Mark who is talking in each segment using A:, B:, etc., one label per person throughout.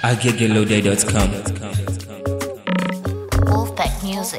A: agegeloday.com.
B: Wolfpack Music.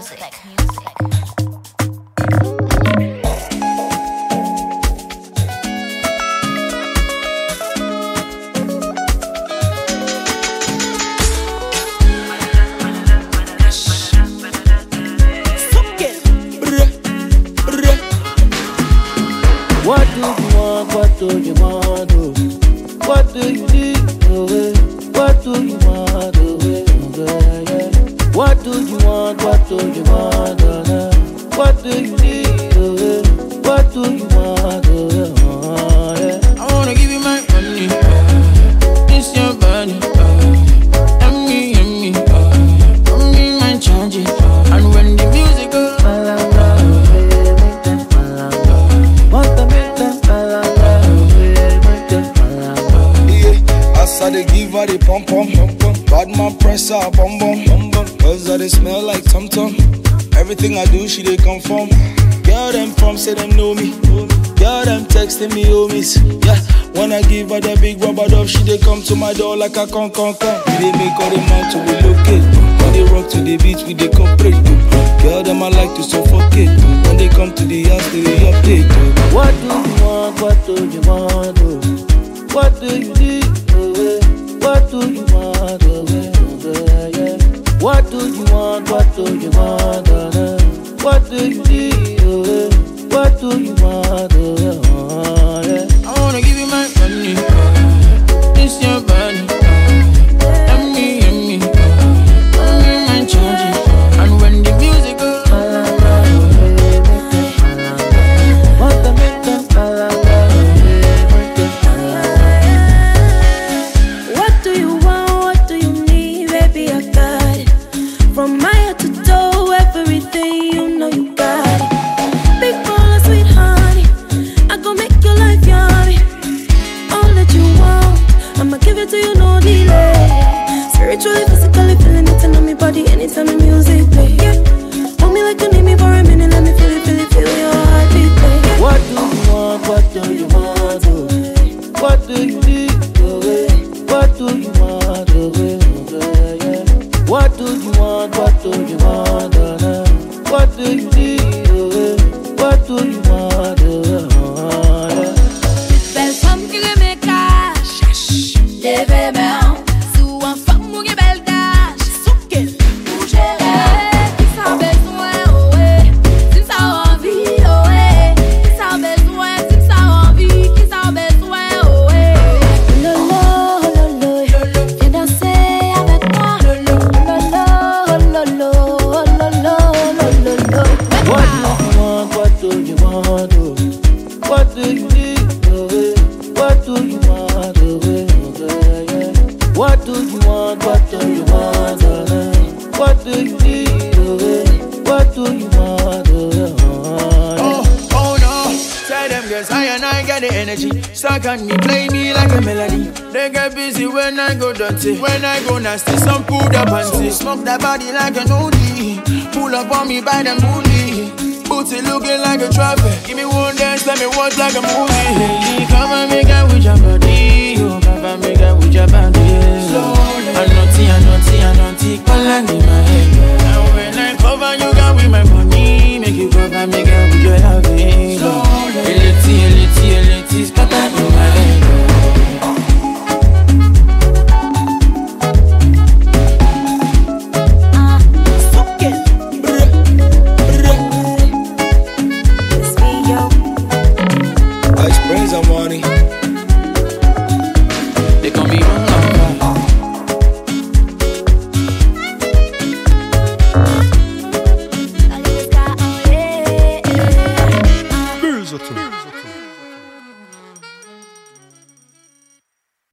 C: What do you want? What do you want? Oh? What do you need? Oh, what do you want? Oh, yeah. What do you want? What do you want? Oh, what do you need? Oh, what do you want? Oh, yeah.
D: I wanna give you my money, it's your body, and me, my charge, and when the music goes,
E: I dey give her the pom pom, bad man press her bum bum, cause I dey smell like tum tum. Everything I do, she dey confirm. Girl them from say them know me, girl them texting me homies. Yeah, when I give her the big rubber dove, she dey come to my door like a con. We dey make all the man to relocate. When they rock to the beat, we dey cooperate. Girl them I like to suffocate. When they come to the house, they dey update.
C: What do you want? What do you want? Oh? What do you need? What do you want? Yeah. What do you want? What do you want? What do you need? What do you want? Yeah.
D: I wanna give you my money, it's your body, and me, my charge, and when the music goes,
F: what do you want? What do you need? Baby, I got it. From my head to toe, everything you know you got it. Big ball of sweet honey, I gon' make your life yummy. All that you want, I'ma give it to you, no delay. Spiritually, physically, feeling it in on me body anytime the music play. Yeah, hold me like you need me for a minute, let me feel your heartbeat play. Yeah.
C: What do you want? What do you want? What do you need? What do you want? Yeah. What do you want? What do you want? What do you need? What do you want? Yeah.
F: Belle femme qui remet cash, des bébés, sous un femme ou une belle dash, souquel, bouger, qui s'en besoin, oh ouais, qui s'en envie, oh ouais, qui s'en besoin, qui s'en envie, qui s'en besoin, oh ouais. Lolo, viens danser avec moi. Lolo.
C: What do you want? What do you need? What do you want? Yeah. What do you want? What do you want? What do you need? What do you want?
D: oh no, tell them girls I get the energy, stuck on me, play me like a melody. They get busy when I go dirty, when I go nasty, some put up and see. Smoke that body like an oldie, pull up on me by the booty. Booty looking like a traffic. Give me one dance, let me watch like a movie. Hey, come and make out with your body. Oh, come and make out with your body.